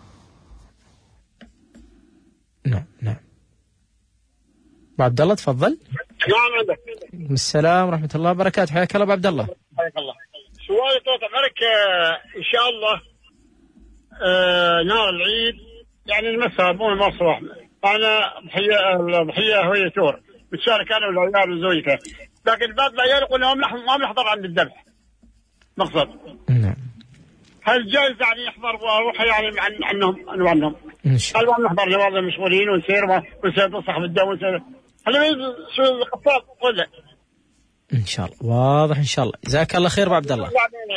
نعم نعم عبد الله تفضل. نعم عندك. السلام ورحمة الله وبركاته، حياك الله عبد الله. حياك الله. سؤالي طال عمرك إن شاء الله آه نار العيد يعني المساء مو المصباح، أنا ضحية ضحية هوية تور بتشارك أنا والعيال وزوجته، لكن بعض العيال يقولون ما بنحضر عند الذبح مقصد. نعم. هل جائز يعني يحضر وأروح يعني عن عنهم عنهم عنهم؟ إن شاء الله. هل ما نحضر لبعض المشغولين ونسير ونسير صاحب الدم ونسير هل شو القصاب ولا؟ إن شاء الله واضح إن شاء الله. جزاك الله خير عبد الله.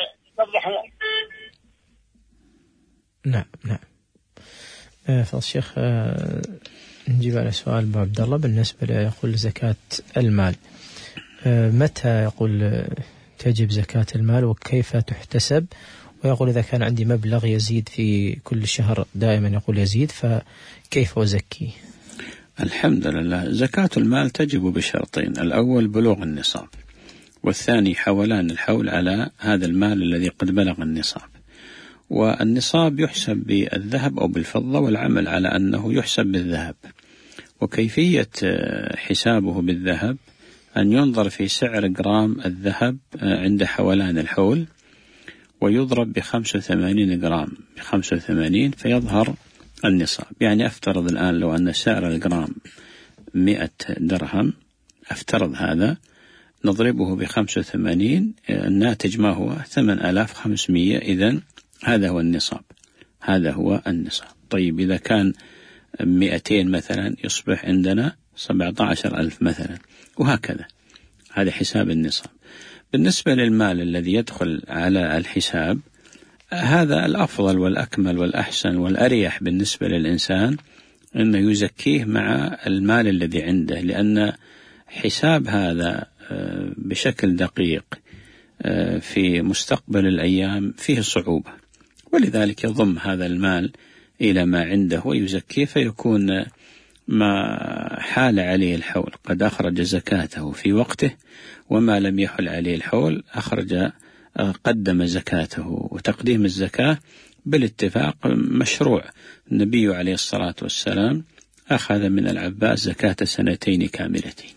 نعم نعم. فضل الشيخ آه نجيب على سؤال أبو عبد الله بالنسبة له، يقول زكاة المال آه متى يقول آه تجب زكاة المال وكيف تحتسب؟ ويقول إذا كان عندي مبلغ يزيد في كل شهر دائما يقول يزيد فكيف أزكيه؟ الحمد لله، زكاة المال تجب بشرطين، الأول بلوغ النصاب، والثاني حولان الحول على هذا المال الذي قد بلغ النصاب. والنصاب يحسب بالذهب أو بالفضة، والعمل على أنه يحسب بالذهب. وكيفية حسابه بالذهب أن ينظر في سعر جرام الذهب عند حولان الحول ويضرب بخمسة وثمانين جرام بخمسة وثمانين فيظهر النصاب. يعني أفترض الآن لو أن سعر الجرام مئة درهم، أفترض هذا نضربه بخمسة وثمانين، الناتج ما هو؟ ثمان آلاف وخمسمائة، إذن هذا هو النصاب، هذا هو النصاب. طيب إذا كان مئتين مثلا يصبح عندنا سبعة عشر ألف مثلا، وهكذا، هذا حساب النصاب. بالنسبة للمال الذي يدخل على الحساب، هذا الأفضل والأكمل والأحسن والأريح بالنسبة للإنسان أنه يزكيه مع المال الذي عنده، لأن حساب هذا بشكل دقيق في مستقبل الأيام فيه صعوبة، ولذلك يضم هذا المال إلى ما عنده ويزكيه، فيكون ما حال عليه الحول قد أخرج زكاته في وقته، وما لم يحل عليه الحول أخرج قدم زكاته. وتقديم الزكاة بالاتفاق مشروع. النبي عليه الصلاة والسلام أخذ من العباس زكاة سنتين كاملتين.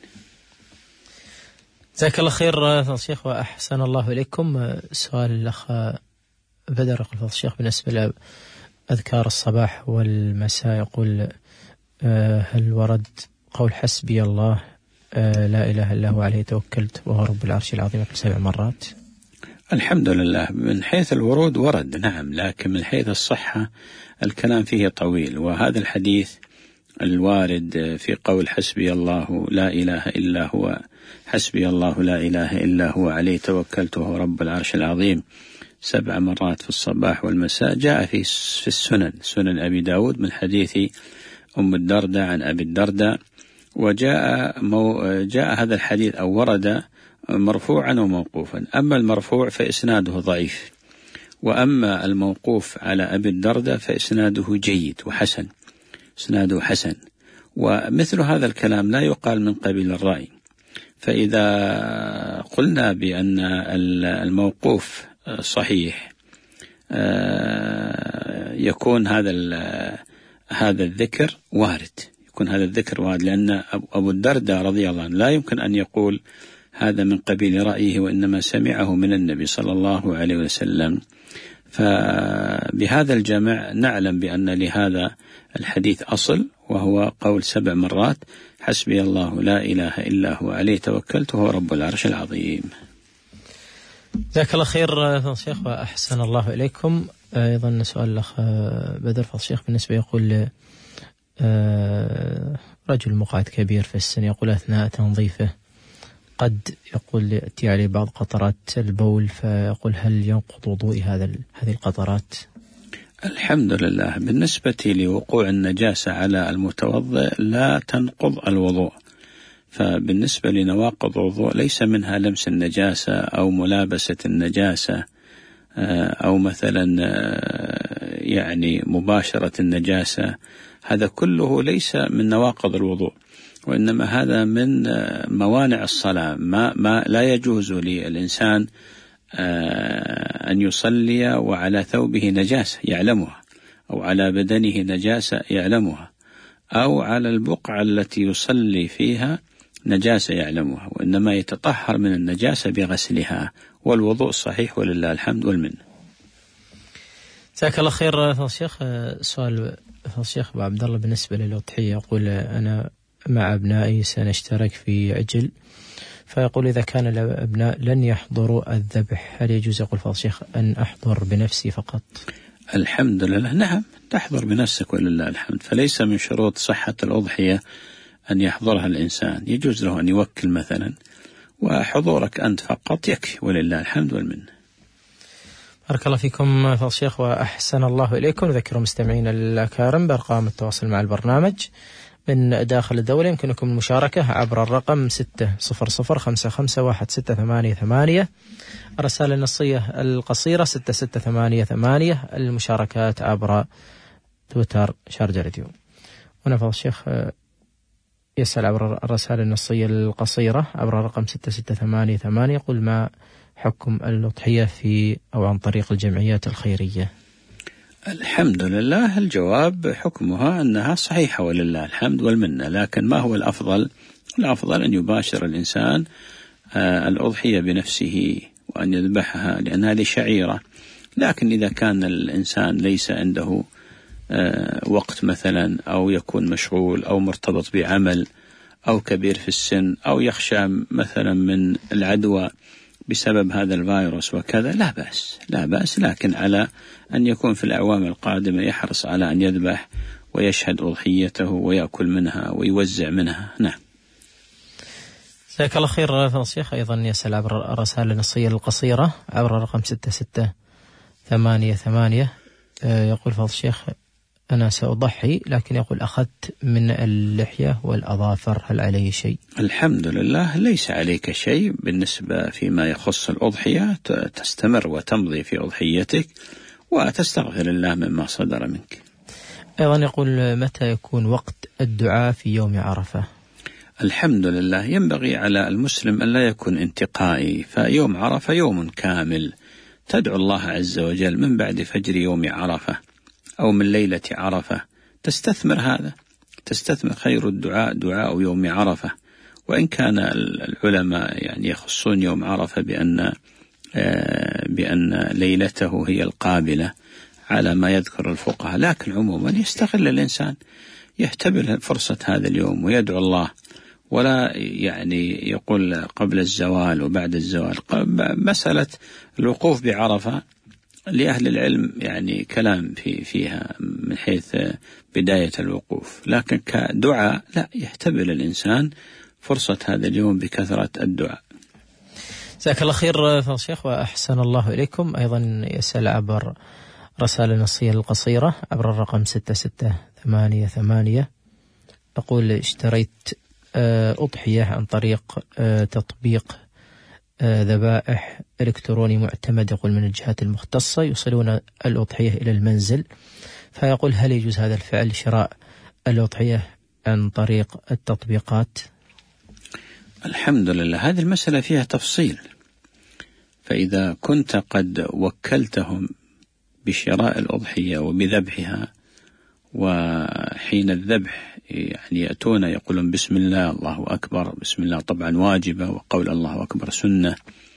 جزاك الله خير فضل الشيخ وأحسن الله إليكم. سؤال الأخ بدر فضل الشيخ بالنسبة لأذكار الصباح والمساء، يقول هل ورد قول حسبي الله لا إله إلا هو عليه توكلت وهو رب العرش العظيم سبع مرات؟ الحمد لله، من حيث الورود ورد نعم، لكن من حيث الصحة الكلام فيه طويل. وهذا الحديث الوارد في قول حسبي الله لا إله إلا هو حسبي الله لا إله إلا هو عليه توكلت وهو رب العرش العظيم سبع مرات في الصباح والمساء، جاء في في السنن سنن أبي داود من حديث أم الدرداء عن أبي الدرداء، وجاء مو جاء هذا الحديث أو ورد مرفوعا وموقوفا. أما المرفوع فإسناده ضعيف، وأما الموقوف على أبي الدرداء فإسناده جيد وحسن، إسناده حسن. ومثل هذا الكلام لا يقال من قبيل الرأي، فإذا قلنا بأن الموقوف صحيح يكون هذا هذا الذكر وارد، يكون هذا الذكر وارد، لأن أبو الدرداء رضي الله عنه لا يمكن أن يقول هذا من قبيل رأيه، وإنما سمعه من النبي صلى الله عليه وسلم. فبهذا الجمع نعلم بأن لهذا الحديث أصل، وهو قول سبع مرات حسبي الله لا إله إلا هو عليه توكلت وهو رب العرش العظيم. جزاك الله خير فضل الشيخ وأحسن الله إليكم. أيضا سؤال الأخ بدر فضل الشيخ بالنسبة يقول رجل مقعد كبير في السن، يقول أثناء تنظيفه قد يقول يأتي عليه بعض قطرات البول، فيقول هل ينقض وضوء هذا هذه القطرات؟ الحمد لله، بالنسبة لوقوع النجاسة على المتوضئ لا تنقض الوضوء. فبالنسبة لنواقض الوضوء ليس منها لمس النجاسة أو ملابسة النجاسة أو مثلا يعني مباشرة النجاسة، هذا كله ليس من نواقض الوضوء، وإنما هذا من موانع الصلاة. ما, ما لا يجوز للإنسان أن يصلي وعلى ثوبه نجاسة يعلمها، أو على بدنه نجاسة يعلمها، أو على البقعة التي يصلي فيها نجاسة يعلمها، وإنما يتطهر من النجاسة بغسلها، والوضوء صحيح ولله الحمد والمنة. جزاك الله خير فضل الشيخ. سؤال فضل الشيخ أبو عبد الله بالنسبة للأضحية، يقول أنا مع أبنائي سنشترك في عجل، فيقول إذا كان الأبناء لن يحضروا الذبح هل يجوز يقول فضل الشيخ أن أحضر بنفسي فقط؟ الحمد لله نعم، تحضر بنفسك ولله الحمد، فليس من شروط صحة الأضحية أن يحضرها الإنسان، يجوز له أن يوكل مثلا، وحضورك أنت فقط يكفي ولله الحمد والمنة. بارك الله فيكم فضل الشيخ وأحسن الله إليكم. نذكر مستمعين الأكارم بأرقام التواصل مع البرنامج من داخل الدولة، يمكنكم المشاركة عبر الرقم ستة صفر صفر خمسة خمسة واحد ستة ثمانية ثمانية، الرسالة النصية القصيرة ستة ستة ثمانية ثمانية، المشاركات عبر تويتر شارجة راديو. هنا فضل الشيخ يسأل عبر الرسالة النصية القصيرة عبر الرقم ستة ستة ثمانية ثمانية، يقول ما حكم الأضحية في أو عن طريق الجمعيات الخيرية؟ الحمد لله، الجواب حكمها أنها صحيحة ولله الحمد والمنة، لكن ما هو الأفضل؟ الأفضل أن يباشر الإنسان الأضحية بنفسه وأن يذبحها، لأن هذه شعيرة. لكن إذا كان الإنسان ليس عنده وقت مثلا، أو يكون مشغول أو مرتبط بعمل أو كبير في السن، أو يخشى مثلا من العدوى بسبب هذا الفيروس وكذا، لا بأس لا بأس لكن على أن يكون في الأعوام القادمة يحرص على أن يذبح ويشهد أضحيته ويأكل منها ويوزع منها. نعم. جزاك الله خير فضل الشيخ. أيضا يسأل عبر الرسائل النصية القصيرة عبر رقم ستة ستة ثمانية ثمانية. يقول فضل الشيخ أنا سأضحي، لكن يقول أخذت من اللحية والأظافر، هل علي شيء؟ الحمد لله ليس عليك شيء بالنسبة فيما يخص الأضحية، تستمر وتمضي في أضحيتك وتستغفر الله مما صدر منك. أيضا يقول متى يكون وقت الدعاء في يوم عرفة؟ الحمد لله ينبغي على المسلم أن لا يكون انتقائي، فيوم عرفة يوم كامل تدعو الله عز وجل من بعد فجر يوم عرفة أو من ليلة عرفة، تستثمر هذا، تستثمر خير الدعاء دعاء يوم عرفة. وإن كان العلماء يعني يخصون يوم عرفة بأن بأن ليلته هي القابلة على ما يذكر الفقهاء، لكن عموما يستغل الإنسان، يهتبل فرصة هذا اليوم ويدعو الله، ولا يعني يقول قبل الزوال وبعد الزوال. مسألة الوقوف بعرفة لأهل العلم يعني كلام في فيها من حيث بداية الوقوف، لكن كدعاء لا، يهتبل الإنسان فرصة هذا اليوم بكثرة الدعاء. جزاك الله خير فضل الشيخ وأحسن الله إليكم. أيضا يسأل عبر رسالة النصية القصيرة عبر الرقم ستة ستة ثمانية ثمانية. أقول اشتريت أضحية عن طريق تطبيق ذبائح إلكتروني معتمد، يقول من الجهات المختصة، يوصلون الأضحية إلى المنزل، فيقول هل يجوز هذا الفعل، شراء الأضحية عن طريق التطبيقات؟ الحمد لله هذه المسألة فيها تفصيل، فإذا كنت قد وكلتهم بشراء الأضحية وبذبحها، وحين الذبح يعني يأتون يقولون بسم الله الله أكبر، بسم الله طبعا واجبة، وقول الله أكبر سنة،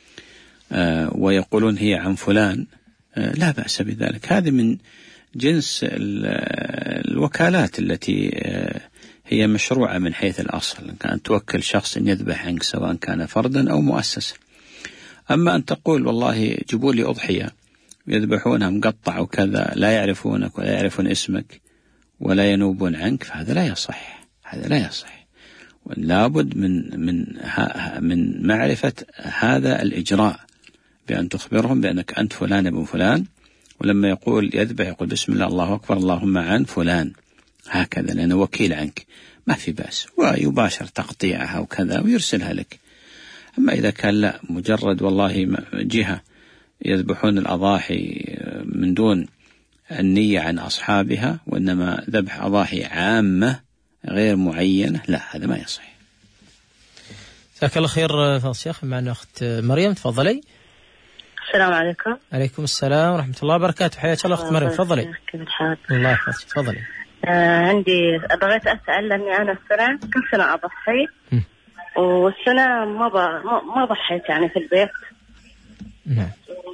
آه ويقولون هي عن فلان، آه لا بأس بذلك. هذه من جنس الوكالات التي آه هي مشروعة من حيث الأصل، كان توكل شخص أن يذبح عنك سواء كان فردا أو مؤسسة. أما أن تقول والله جيبوا لي أضحية يذبحونها مقطع وكذا، لا يعرفونك ولا يعرفون اسمك ولا ينوبون عنك، فهذا لا يصح، هذا لا يصح. ولابد من من من معرفة هذا الإجراء، بأن تخبرهم بأنك أنت فلان ابن فلان، ولما يقول يذبح يقول بسم الله الله أكبر اللهم عن فلان، هكذا لأنه وكيل عنك، ما في بأس، ويباشر تقطيعها وكذا ويرسلها لك. أما إذا كان لا، مجرد والله جهة يذبحون الأضاحي من دون النية عن أصحابها، وإنما ذبح أضاحي عامة غير معينة، لا هذا ما يصح. جزاك الله خير فضل الشيخ. معنا أخت مريم، تفضلي. السلام عليكم. عليكم السلام ورحمة الله وبركاته. حياك الله أخت مريم، تفضلي. كيف الحال؟ الله يحفظك، تفضلي. آه عندي بغيت أسأل، لأني أنا السنة كل سنة أضحي، والسنة ما ب... ما ضحيت يعني في البيت. نعم.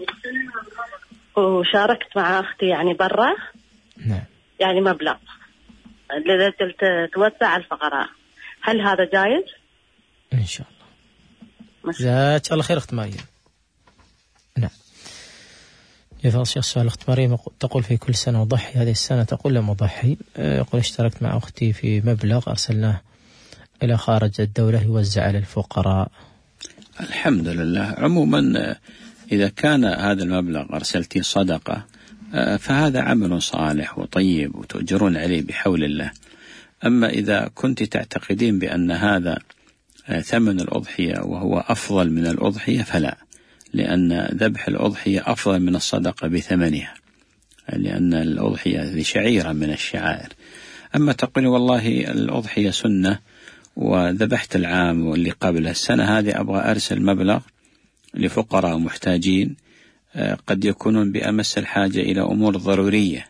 وشاركت مع أختي يعني برا. نعم. يعني مبلغ لأجل توزع على الفقراء، هل هذا جائز؟ إن شاء الله. جزاك الله خير أخت مريم. نعم. يفضل الشيخ سؤال أخت مريم، تقول في كل سنة أضحي، هذه السنة تقول لم أضحي، يقول اشتركت مع أختي في مبلغ أرسلناه إلى خارج الدولة يوزع على الفقراء. الحمد لله. عموما إذا كان هذا المبلغ أرسلتي صدقة فهذا عمل صالح وطيب وتؤجرون عليه بحول الله. أما إذا كنت تعتقدين بأن هذا ثمن الأضحية وهو أفضل من الأضحية فلا، لأن ذبح الأضحية أفضل من الصدقة بثمنها، لأن الأضحية ذي شعيرة من الشعائر. أما تقول والله الأضحية سنة وذبحت العام واللي قبل السنة هذه أبغى أرسل مبلغ لفقراء ومحتاجين قد يكونون بأمس الحاجة إلى أمور ضرورية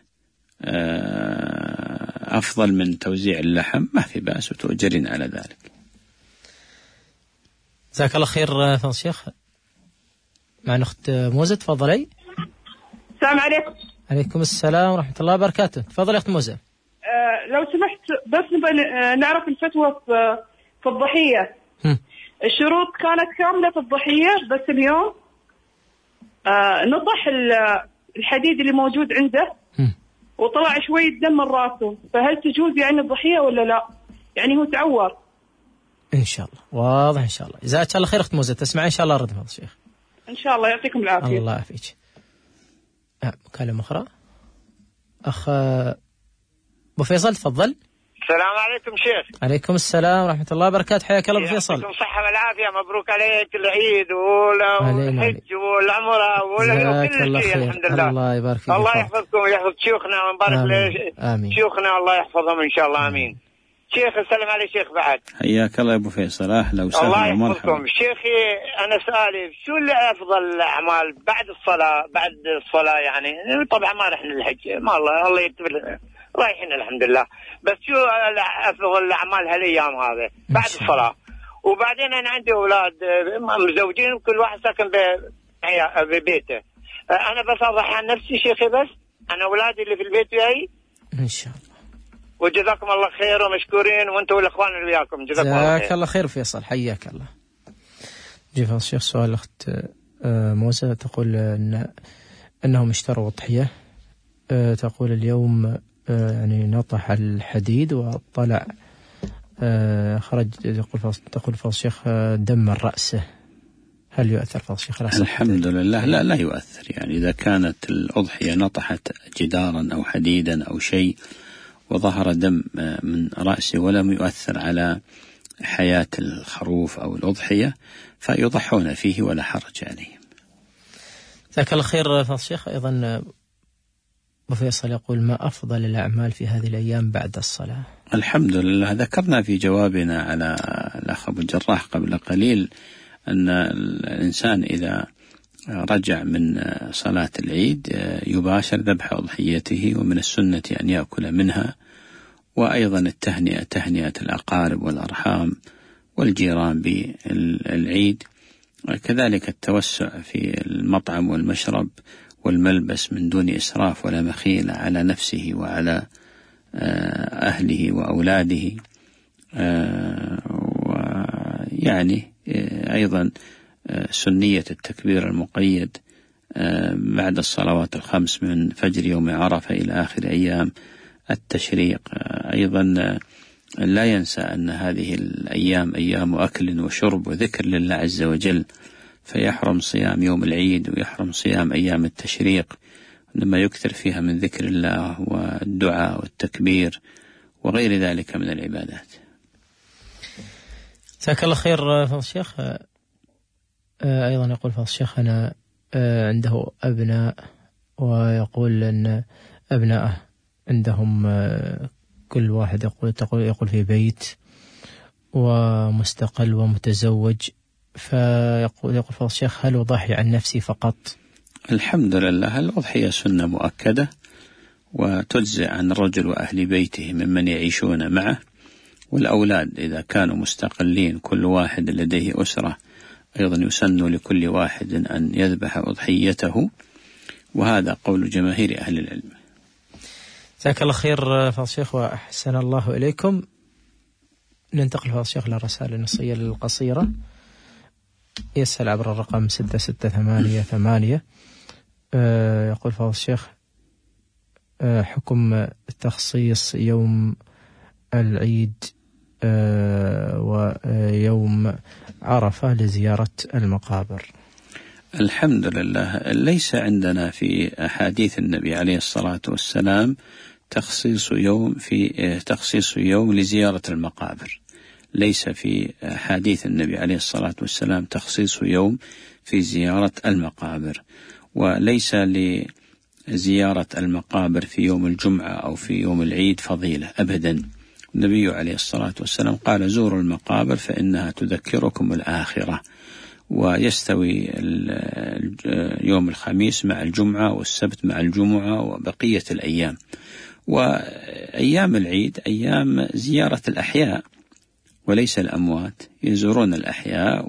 أفضل من توزيع اللحم، ما في بأس وتؤجرين على ذلك. جزاك الله خير فضل الشيخ. معنا أخت موزة، تفضلي. السلام عليكم. عليكم السلام ورحمة الله وبركاته. تفضلي أخت موزة. أه لو سمحت بس نبغى نعرف الفتوى في في الضحية. هم. الشروط كانت كاملة في الضحية، بس اليوم أه نضح الحديد اللي موجود عنده هم. وطلع شوية دم من راسه، فهل تجوز يعني الضحية ولا لا؟ يعني هو تعور. إن شاء الله واضح إن شاء الله. جزاك الله خير أخت موزة، تسمعين إن شاء الله رد فضل الشيخ. إن شاء الله يعطيكم العافية. الله يعافيك. آه مكالمة أخرى. أخ أبو فيصل تفضل. السلام عليكم شيخ. عليكم السلام ورحمة الله وبركاته، حياك الله أبو فيصل. يعطيكم الصحة والعافية، مبروك عليك العيد والحج والعمرة وكل شيء الحمد لله. الله يبارك فيك. الله يحفظكم ويحفظ شيوخنا ونبارك لشيوخنا، الله يحفظهم إن شاء الله آمين. شيخ السلام عليك شيخ بعد. حياك الله يا أبو فيصل، أهلا وسهلا ومرحبا. شيخي أنا سؤالي شو اللي أفضل الأعمال بعد الصلاة بعد الصلاة يعني طبعا ما رحنا الحج ما الله الله يكتب رايحين الحمد لله، بس شو أفضل الأعمال هالأيام هذا بعد الصلاة؟ وبعدين أنا عندي أولاد مزوجين وكل واحد ساكن ببيته، أنا بس أضحي عن نفسي شيخي، بس أنا أولادي اللي في البيت وياي إن شاء الله. وجزاكم الله خير ومشكورين وأنتم والإخوان اللي وياكم، جزاكم الله خير. جزاك الله خير فيصل، حياك الله. جيف الشيخ سؤال أخت موسى تقول إن أنهم اشتروا أضحية، تقول اليوم يعني نطح الحديد وطلع خرج، يقول تقول فضل الشيخ دم من رأسه، هل يؤثر فضل الشيخ؟ الحمد لله لا لا يؤثر، يعني إذا كانت الأضحية نطحت جدارا أو حديدا أو شيء وظهر دم من رأسه ولم يؤثر على حياة الخروف أو الأضحية فيضحون فيه ولا حرج عليهم. جزاك الله خير فضل الشيخ. أيضا أبو فيصل يقول ما أفضل الأعمال في هذه الأيام بعد الصلاة؟ الحمد لله ذكرنا في جوابنا على الأخ أبو الجراح قبل قليل أن الإنسان إذا رجع من صلاة العيد يباشر ذبح أضحيته، ومن السنة أن يأكل منها، وأيضا التهنئة تهنئة الأقارب والأرحام والجيران بالعيد، وكذلك التوسع في المطعم والمشرب والملبس من دون إسراف ولا مخيلة على نفسه وعلى أهله وأولاده، ويعني أيضا سنية التكبير المقيد بعد الصلوات الخمس من فجر يوم عرفة إلى آخر أيام التشريق. أيضا لا ينسى أن هذه الأيام أيام أكل وشرب وذكر لله عز وجل، فيحرم صيام يوم العيد ويحرم صيام أيام التشريق لما يكثر فيها من ذكر الله والدعاء والتكبير وغير ذلك من العبادات. جزاك الله خير فضل الشيخ. أيضا يقول فضل الشيخ أنا عنده أبناء، ويقول أن أبنائه عندهم كل واحد يقول تقول يقول في بيت ومستقل ومتزوج، فيقول يقول فضل الشيخ هل أضحي عن نفسي فقط؟ الحمد لله الأضحية سنة مؤكدة وتجزئ عن الرجل وأهل بيته ممن يعيشون معه، والأولاد إذا كانوا مستقلين كل واحد لديه أسرة أيضا يسن لكل واحد أن يذبح أضحيته، وهذا قول جماهير أهل العلم. جزاك الله خير فضل الشيخ وأحسن الله إليكم. ننتقل فضل الشيخ للرسالة النصية القصيرة، يسأل عبر الرقم ستة ستة ثمانية ثمانية. أه يقول فضل الشيخ أه حكم تخصيص يوم العيد أه ويوم عرفة لزيارة المقابر. الحمد لله ليس عندنا في أحاديث النبي عليه الصلاة والسلام تخصيص يوم في تخصيص يوم لزيارة المقابر، ليس في حديث النبي عليه الصلاة والسلام تخصيص يوم في زيارة المقابر، وليس لزيارة المقابر في يوم الجمعة أو في يوم العيد فضيلة أبدا. النبي عليه الصلاة والسلام قال زوروا المقابر فإنها تذكركم الآخرة، ويستوي يوم الخميس مع الجمعة والسبت مع الجمعة وبقية الأيام. وأيام العيد أيام زيارة الأحياء وليس الأموات، يزورون الأحياء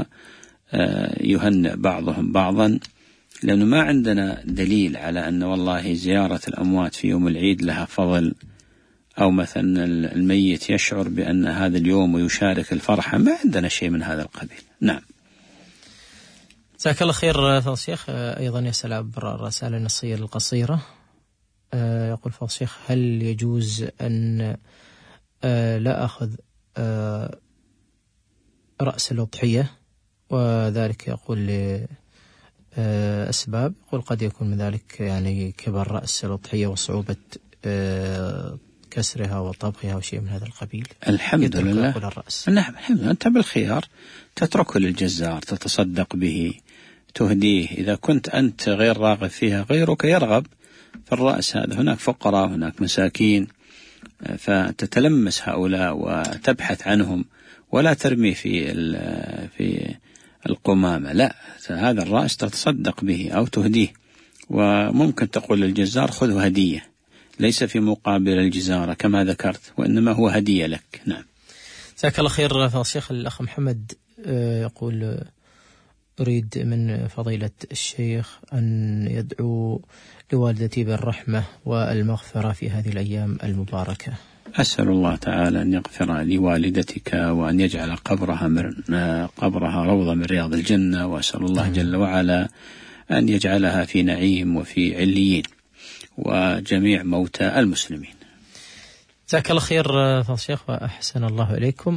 ويهنئ بعضهم بعضا، لأنه ما عندنا دليل على أن والله زيارة الأموات في يوم العيد لها فضل، أو مثلا الميت يشعر بأن هذا اليوم ويشارك الفرحة، ما عندنا شيء من هذا القبيل. نعم. جزاك الله خير فضل الشيخ. أيضا يسأل عبر الرسالة النصية القصيرة، يقول فضل الشيخ هل يجوز أن لا أخذ رأس الأضحية، وذلك يقول لأسباب، يقول قد يكون من ذلك يعني كبر رأس الأضحية وصعوبة كسرها وطبخها وشيء من هذا القبيل. الحمد لله. نعم الحمد لله. أنت بالخيار تتركه للجزار، تتصدق به، تهديه. إذا كنت أنت غير راغب فيها غيرك يرغب في الرأس هذا. هناك فقراء، هناك مساكين، فتتلمس هؤلاء وتبحث عنهم، ولا ترمي في في القمامة، لا، هذا الرأس تتصدق به أو تهديه. وممكن تقول للجزار خذه هدية، ليس في مقابل الجزارة كما ذكرت، وإنما هو هدية لك. نعم. جزاك الله خير فضيلة الشيخ. الأخ محمد يقول أريد من فضيلة الشيخ أن يدعو لوالدتي بالرحمة والمغفرة في هذه الأيام المباركة. أسأل الله تعالى أن يغفر لوالدتك وأن يجعل قبرها من قبرها روضة من رياض الجنة، وأسأل الله جل وعلا أن يجعلها في نعيم وفي عليين، وجميع موتى المسلمين. جزاك الله خير فضيلة الشيخ وأحسن الله إليكم.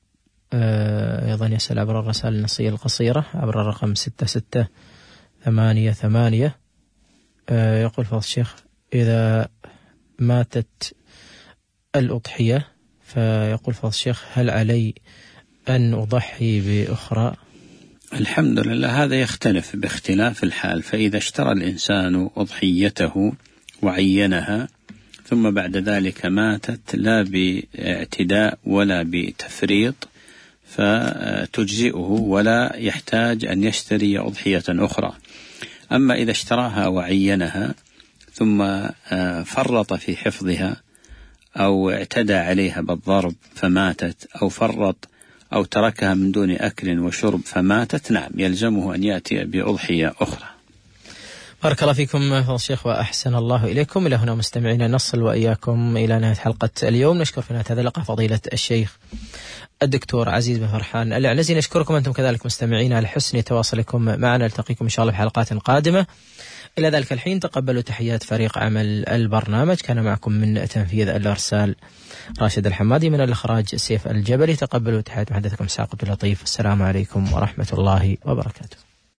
أيضا يسأل عبر الرسائل النصية القصيرة عبر الرقم ستة ستة ثمانية ثمانية. يقول فضيلة الشيخ إذا ماتت الأضحية فيقول فضيلة الشيخ هل علي أن أضحي بأخرى؟ الحمد لله. هذا يختلف باختلاف الحال. فإذا اشترى الإنسان أضحيته وعينها ثم بعد ذلك ماتت لا باعتداء ولا بتفريط فتجزئه ولا يحتاج أن يشتري أضحية أخرى. أما إذا اشتراها وعينها ثم فرط في حفظها أو اعتدى عليها بالضرب فماتت، أو فرط أو تركها من دون أكل وشرب فماتت، نعم يلزمه أن يأتي بأضحية أخرى. بارك الله فيكم فضيلة الشيخ وأحسن الله إليكم. إلى هنا مستمعينا نصل وإياكم إلى نهاية حلقة اليوم. نشكر في نهاية هذا اللقاء فضيلة الشيخ الدكتور عزيز بن فرحان العنزي. نشكركم أنتم كذلك مستمعين على حسن تواصلكم معنا. نلتقيكم إن شاء الله في حلقات قادمة. إلى ذلك الحين تقبلوا تحيات فريق عمل البرنامج. كان معكم من تنفيذ الإرسال راشد الحمادي، من الإخراج سيف الجبلي. تقبلوا تحيات محدثكم ساق عبد اللطيف. السلام عليكم ورحمة الله وبركاته.